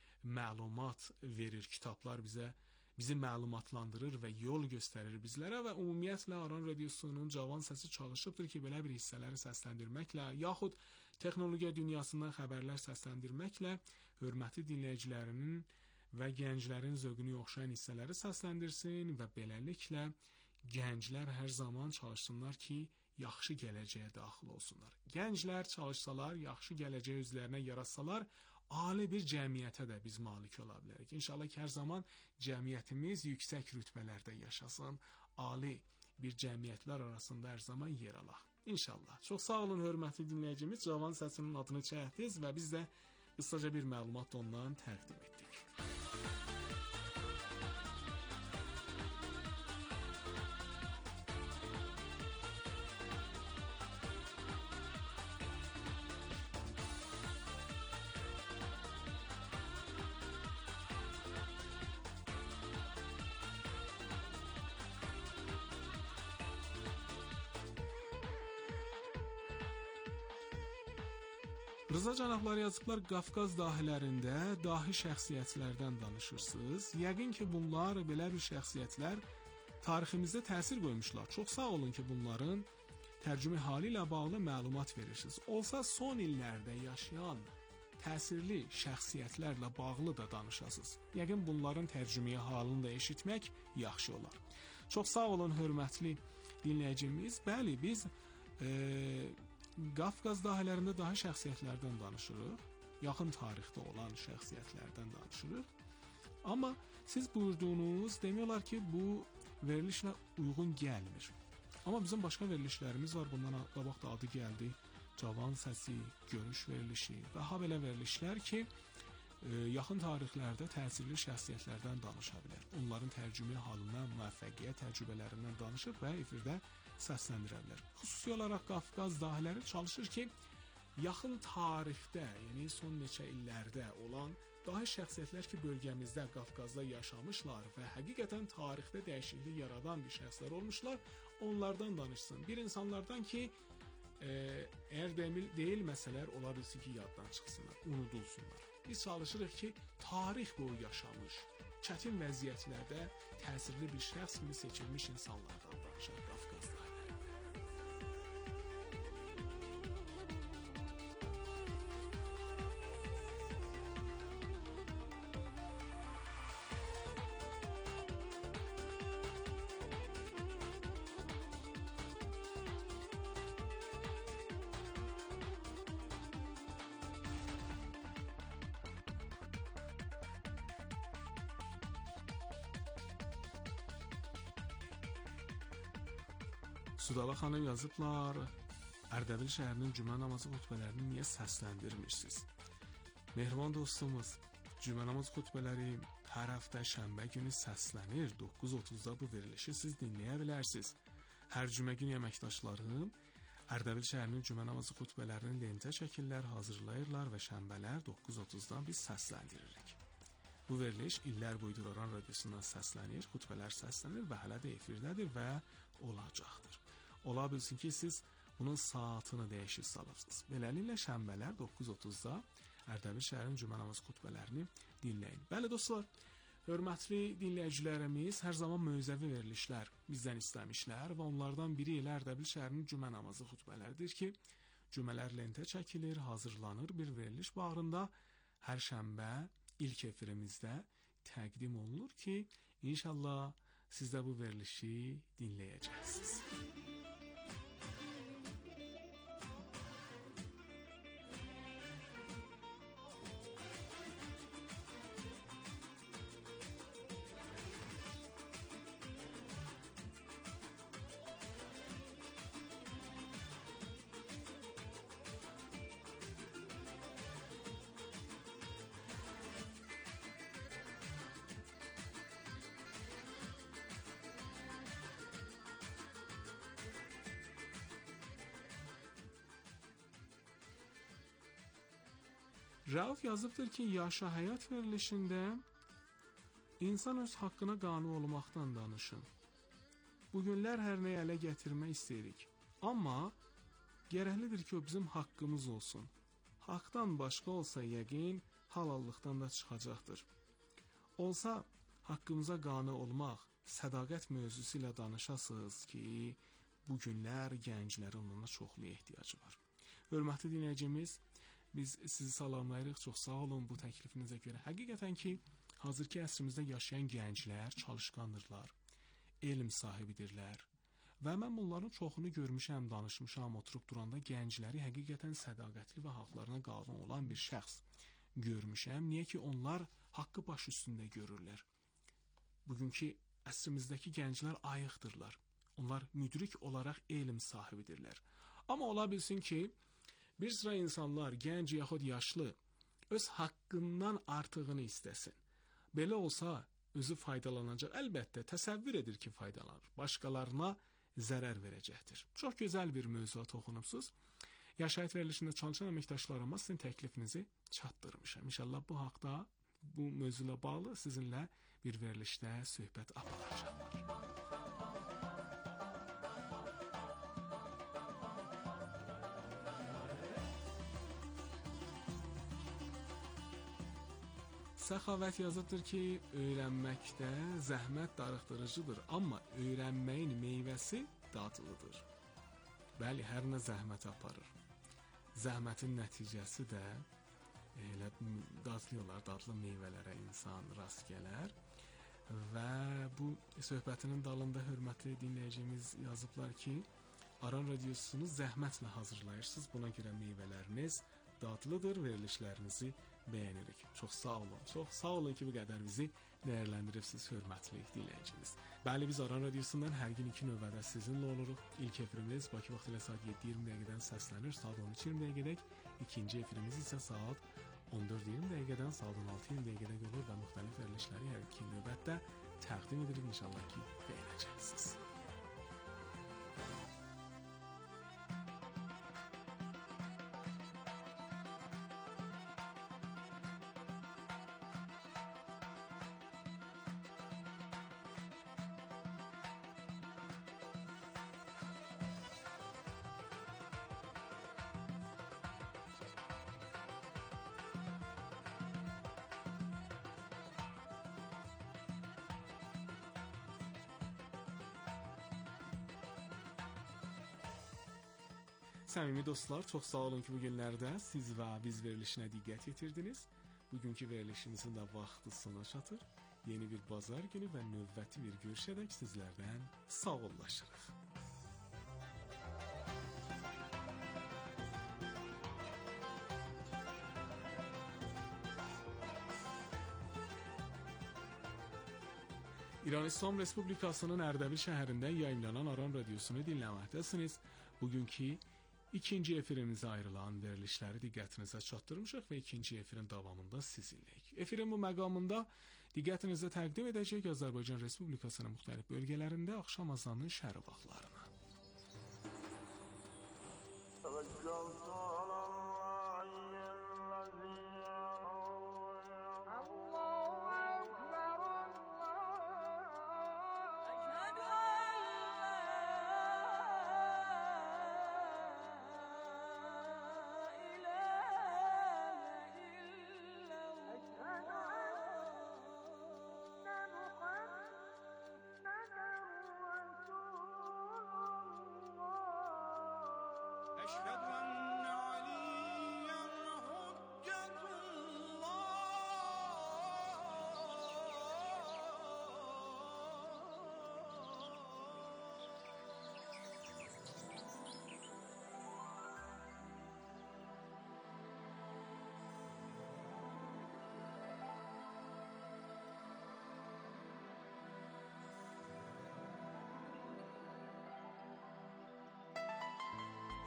məlumat verir. Kitablar bizə bizi məlumatlandırır və yol göstərir bizlərə və ümumiyyətlə Aran radiosunun Cavan Səsi çalışıbdır ki, belə bir hissələri səsləndirməklə yaxud texnologiya dünyasından xəbərlər səsləndirməklə hörmətli dinləyicilərinin və gənclərin zövqünü oxşayan hissələri səsləndirsin və beləliklə gənclər hər zaman çalışsınlar ki, yaxşı gələcəyə daxil olsunlar. Gənclər çalışsalar, yaxşı gələcəyə özlərinə yaratsalar, ali bir cəmiyyətə də biz malik ola bilərik. İnşallah ki, hər zaman cəmiyyətimiz yüksək rütbələrdə yaşasın, ali bir cəmiyyətlər arasında hər zaman yer alaq. İnşallah. Çox sağ olun, hörmətli dinləyicimiz. Cavan Səsinin adını çəkdiniz və biz də qısaca bir məlumat ondan təqdim etdik. Rıza cənabları yazıblar, Qafqaz dahilərində dahi şəxsiyyətlərdən danışırsınız. Yəqin ki, bunlar, belə bir şəxsiyyətlər tariximizdə təsir qoymuşlar. Çox sağ olun ki, bunların tərcümə hali ilə bağlı məlumat verirsiniz. Olsa son illərdə yaşayan təsirli şəxsiyyətlərlə bağlı da danışasınız. Yəqin bunların tərcüməyə halını da eşitmək yaxşı olar. Çox sağ olun, hörmətli dinləyicimiz. Bəli, biz e, Qafqaz dahilərində dahi şəxsiyyətlərdən danışırıq. Yaxın tarixdə olan şəxsiyyətlərdən danışırıq. Amma siz buyurduğunuz demək olar ki, bu verilişlə uyğun gəlmir. Amma bizim başqa verilişlərimiz var. Bundan qabaq da adı gəldi. Cavan Səsi, Görüş verilişi və ha belə verilişlər ki, e, yaxın tarixlərdə təsirli şəxsiyyətlərdən danışa bilər. Onların tərcümə halından, müvəffəqiyyət təcrübələrindən danışıb və efirdə səsləndirə bilər. Xüsusi olaraq Qafqaz dahiləri çalışır ki, yaxın tarixdə, yəni son neçə illərdə olan dahi şəxsiyyətlər ki, bölgəmizdə, Qafqazda yaşamışlar və həqiqətən tarixdə dəyişiklik yaradan bir şəxslər olmuşlar, onlardan danışsın. Bir insanlardan ki, e, əgər deyilməsələr, ola bilsin ki, yaddan çıxsınlar, unudulsunlar. Biz çalışırıq ki, tarix boyu yaşamış, çətin vəziyyətlərdə təsirli bir şəxs kimi seçilmiş insanlardan danışaq Qafqazda. Sudala xanım yazıblar, Ərdəbil şəhərinin cümə namazı xutbələrini niyə səsləndirmirsiniz? Mehriban dostumuz, cümə namazı xutbələri hər həftə şənbə günü səslənir. doqquz otuzda bu verilişi siz dinləyə bilərsiniz. Hər cümə günü əməkdaşlarım Ərdəbil şəhərinin cümə namazı xutbələrini lentə şəkillər hazırlayırlar və şənbələr doqquz otuzdan biz səsləndiririk. Bu veriliş illər boyunca Aran radiosundan səslənir, xutbələr səslənir və hələ də efirdədir və olacaqdır. Ola bilsin ki, siz bunun saatını dəyişir salırsınız. Beləliklə şənbələr doqquz otuzda Ərdəbil şəhərinin cümə namazı xutbələrini dinləyin. Bəli dostlar, hörmətli dinləyicilərimiz hər zaman möcüzəvi verilişlər bizdən istəmişlər və onlardan biri ilə Ərdəbil şəhərinin cümə namazı xutbələridir ki, cümələr lentə çəkilir, hazırlanır bir veriliş bağrında hər şənbə ilk efirimizdə təqdim olunur ki, inşallah siz də bu verilişi dinləyəcəksiniz. Rauf yazıbdır ki, Yaşa Həyat verilişində insan öz haqqına qane olmaqdan danışın. Bugünlər hər nəyi ələ gətirmək istəyirik. Amma gərəklidir ki, o bizim haqqımız olsun. Haqdan başqa olsa yəqin halallıqdan da çıxacaqdır. Olsa haqqımıza qane olmaq, sədaqət mövzusu ilə danışasınız ki, bugünlər gənclərin ona çoxlu ehtiyacı var. Hörmətli dinləyicimiz, biz sizi salamlayırıq, çox sağ olun bu təklifinizə görə. Həqiqətən ki, hazırki əsrimizdə yaşayan gənclər çalışqandırlar, elm sahibidirlər və mən bunların çoxunu görmüşəm, danışmışam, oturub duranda gəncləri həqiqətən sədaqətli və haqlarına qalan olan bir şəxs görmüşəm. Niyə ki, onlar haqqı baş üstündə görürlər. Bugünkü əsrimizdəki gənclər ayıqdırlar. Onlar müdrik olaraq elm sahibidirlər. Amma ola bilsin ki, bir sıra insanlar, gənc yaxud yaşlı, öz haqqından artığını istəsin. Belə olsa, özü faydalanacaq. Əlbəttə, təsəvvür edir ki, faydalanır. Başqalarına zərər verəcəkdir. Çox gözəl bir mövzuya toxunubsuz. Yaşayət verilişində çalışan əməkdaşlarıma sizin təklifinizi çatdırmışam. İnşallah bu haqda, bu mövzuyla bağlı sizinlə bir verilişdə söhbət aparacağım. Səxavət yazıbdır ki, öyrənməkdə zəhmət darıxdırıcıdır, amma öyrənməyin meyvəsi dadlıdır. Bəli, hər nə zəhmət aparır. Zəhmətin nəticəsi də elə dadlı olar, dadlı meyvələrə insan rast gələr. Və bu söhbətinin dalında hörmətli dinləyicimiz yazıblar ki, Aran radiosunu zəhmətlə hazırlayırsınız, buna görə meyvələriniz dadlıdır, verilişlərinizi bəyənirik. Çox sağ olun. Çox sağ olun ki, bu qədər bizi dəyərləndirirsiniz, hörmətli dinləyicimiz. Bəli, biz Aran radiosundan hər gün iki növbədə sizinlə oluruq. İlk efirimiz Bakı vaxtı ilə saat yeddi iyirmi dəqiqədən səslənir, saat on üç iyirmi dəqiqədək. İkinci efirimiz isə saat on dörd iyirmi dəqiqədən saat on altı iyirmi dəqiqədək olur və müxtəlif verilişləri hər iki növbətdə təqdim edirik. İnşallah ki, bəyənəcəksiniz. Səmimi dostlar, çox sağ olun ki, bu günlərdə siz və biz verilişinə diqqət yetirdiniz. Bugünkü verilişimizin də vaxtı sona çatır. Yeni bir bazar günü və növbəti bir görüşədək sizlərdən sağollaşırıq. İran İslam Respublikasının Ərdəbil şəhərində yayımlanan Aran radiosunu dinləməkdəsiniz. Bugünkü İkinci efirimizə ayrılan verilişləri diqqətinizə çatdırmışıq və ikinci efirin davamında sizinləyik. Efirin bu məqamında diqqətinizə təqdim edəcək Azərbaycan Respublikasının müxtəlif bölgələrində axşam azanının şəhər vaxtlarına. Allah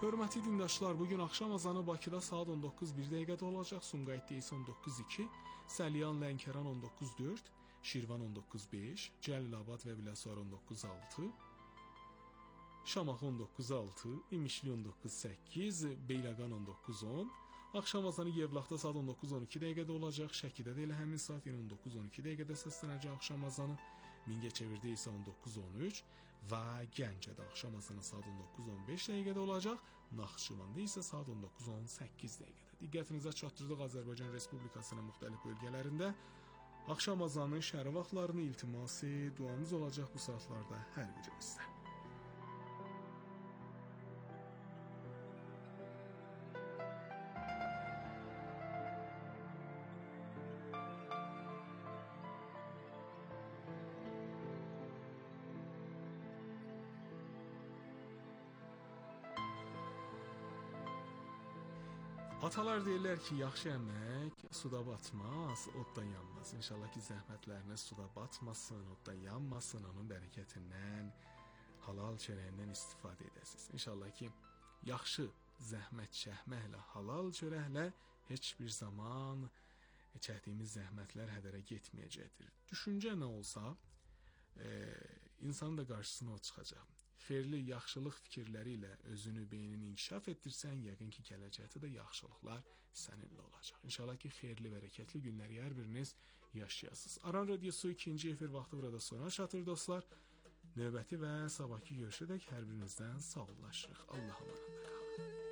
Hörmətli dindaşlar, bugün axşam azanı Bakıda saat on doqquz bir dəqiqədə olacaq. Sumqayıtda isə on doqquz iki, Səliyan, Lənkəran on doqquz dörd, Şirvan on doqquz beş, Cəlilabad və Biləsuvar on doqquz altı, Şamaxı on doqquz altı, İmişli on doqquz səkkiz, Beyləqan on doqquz on. Axşam azanı Yevlaxda saat on doqquz on iki dəqiqədə olacaq. Şəkidə də elə həmin saat yenə on doqquz on iki dəqiqədə səslənəcək axşam azanı. Mingəçevirdə isə on doqquz on üç və Gəncədə axşam azanı saat on doqquz on beş dəqiqədə olacaq. Naxçıvanda isə saat on doqquz on səkkiz dəqiqədə. Diqqətinizə çatdırdıq Azərbaycan Respublikasının müxtəlif bölgələrində axşam azanı şəhər vaxtlarını iltiması, duamız olacaq bu saatlarda hər birimizdə. Atalar deyirlər ki, yaxşı əmək suda batmaz, odda yanmaz. İnşallah ki, zəhmətləriniz suda batmasın, odda yanmasın, onun bərəkətindən, halal çörəyindən istifadə edəsiniz. İnşallah ki, yaxşı zəhmət çəkməklə, halal çörəklə heç bir zaman çəkdiyimiz zəhmətlər hədərə getməyəcəkdir. Düşüncə nə olsa, e, insanın da qarşısına o çıxacaq. Xeyirli, yaxşılıq fikirləri ilə özünü, beynini inkişaf etdirsən, yəqin ki, gələcəkdə də yaxşılıqlar səninlə olacaq. İnşallah ki, xeyirli, bərəkətli günləri hər biriniz yaşayasınız. Aran Radiosu ikinci efir vaxtı burada sona çatır dostlar. Növbəti və sabahki görüşədək hər birinizdən sağollaşırıq. Allah'a emanet qalın.